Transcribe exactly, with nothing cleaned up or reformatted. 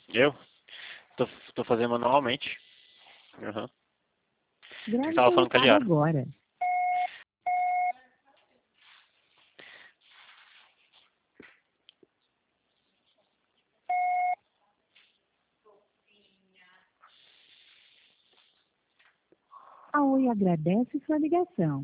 Eu? Tô, tô fazendo manualmente. Uhum. Grave Tava seu falando com a recado Liara. agora. A Oi agradece sua ligação.